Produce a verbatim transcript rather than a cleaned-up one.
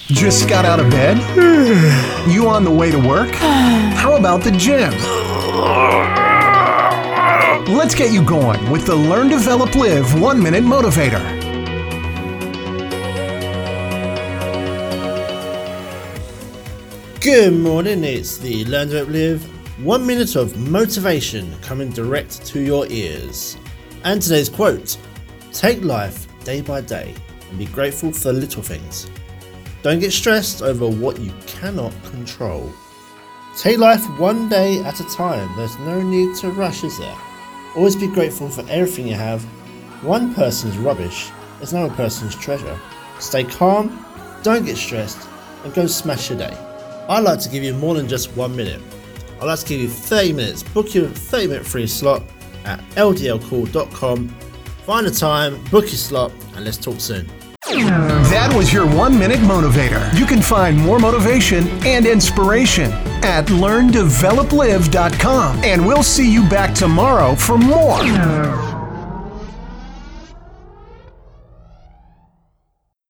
Just got out of bed? You on the way to work? How about the gym? Let's get you going with the Learn, Develop, Live One Minute Motivator. Good morning, it's the Learn, Develop, Live One Minute of Motivation coming direct to your ears. And today's quote: take life day by day and be grateful for the little things. Don't get stressed over what you cannot control. Take life one day at a time. There's no need to rush, is there? Always be grateful for everything you have. One person's rubbish is another person's treasure. Stay calm, don't get stressed, and go smash your day. I'd like to give you more than just one minute. I'd like to give you thirty minutes. Book your thirty minute free slot at l d l call dot com. Find a time, book your slot, and let's talk soon. That was your One Minute Motivator. You can find more motivation and inspiration at learn develop live dot com. And we'll see you back tomorrow for more.